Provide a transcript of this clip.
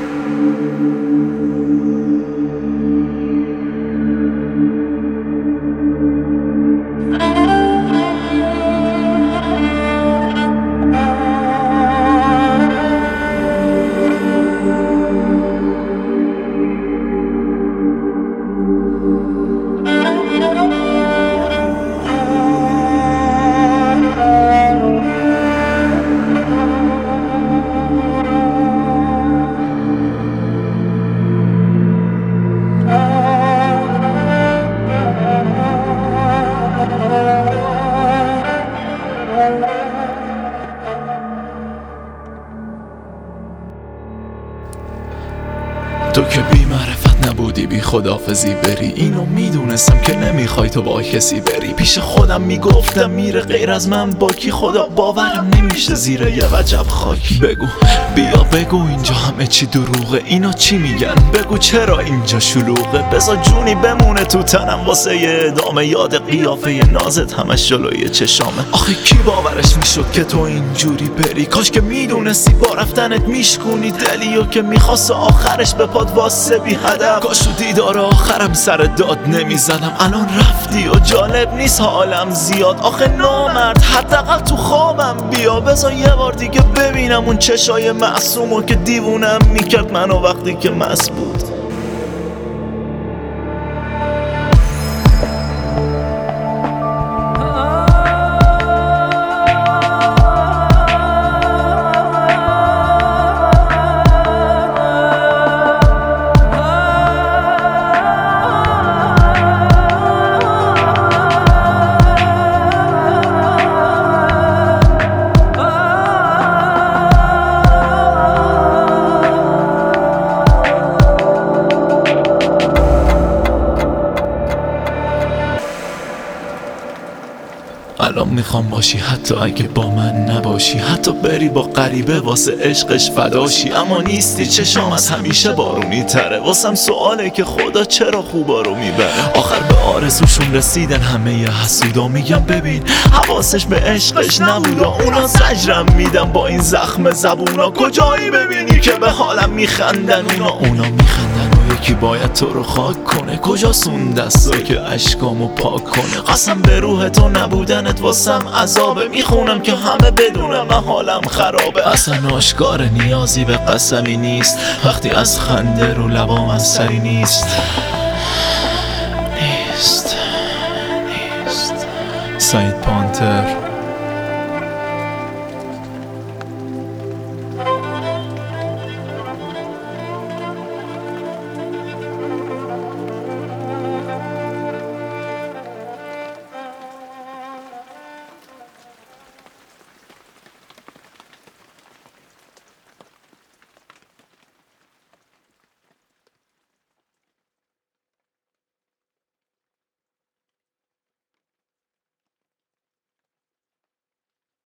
تو که بی معرفت نبودی بی خداحافظی بری، اینو میدونستم که نمیخوای تو با کسی بری. پیش خودم میگفتم میره غیر از من با کی، خدا باورم نمیشه زیر یه وجب خاکی. بگو بیا بگو اینجا همه چی دروغه، اینا چی میگن؟ بگو چرا اینجا شلوغه؟ بذار جونی بمونه تو تنم واسه یه ادامه، یاد قیافه نازت همش جلوی چشامه. آخه کی باورش میشد که تو اینجوری بری؟ کاش که میدونستی با رفتنت میشکونی دلیو که میخواست آخرش به پاد واسه بی هدف. کاش تو دیدار آخرم سر داد نمیزدم، الان رفتی و جالب نیست حالم زیاد. آخه نامرد حداقل تو خوابم بیا، بذار یه بار دیگه ببینم اون چشای معصومو که دیوونم میکرد منو وقتی که مست بود. الان میخوام باشی حتی اگه با من نباشی، حتی بری با غریبه واسه عشقش فداشی. اما نیستی چشام از همیشه بارونی تره، واسم سواله که خدا چرا خوبا رو میبره. آخر به آرزوشون رسیدن همه ی حسودا، میگم ببین حواسش به عشقش نبودا. اونا زجرم میدن با این زخم زبونا، کجایی ببینی که به حالم میخندن اونا میخندن. یکی باید تو رو خاک کنه، کجاست اون دستا که اشکامو پاک کنه؟ قسم به روح تو نبودنت واسم عذابه، میخونم که همه بدونم من حالم خرابه. اصلا آشکار نیازی به قسمی نیست وقتی از خنده رو لبام از سری نیست. سعید پانتر.